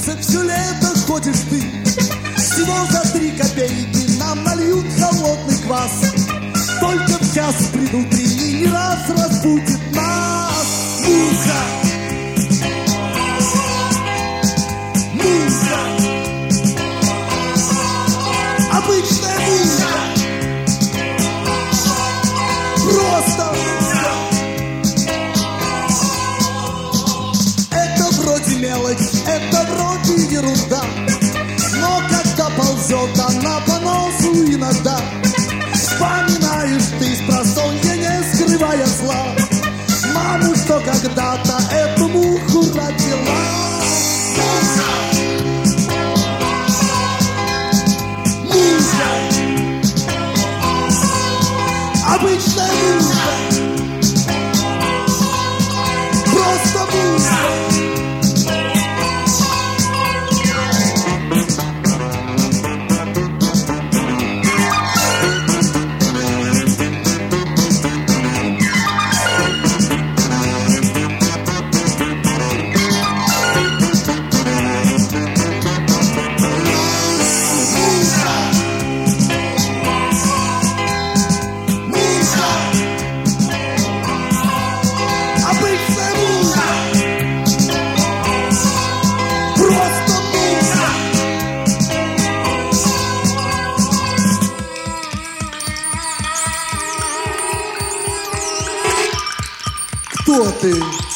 улице все лето ходишь ты. Всего за 3 копейки нам нальют холодный квас. Только в час предутренний не раз разбудит нас музыка. Музыка. Обычная музыка. Просто музыка. Это вроде мелочь, это вроде ерунда. Но когда ползет она по носу иногда, вспоминаешь ты с просонья, не скрывая зла, маму, что когда-то эту муху родила. Музыка. Музыка. Обычная музыка. Просто музыка. Кто ты?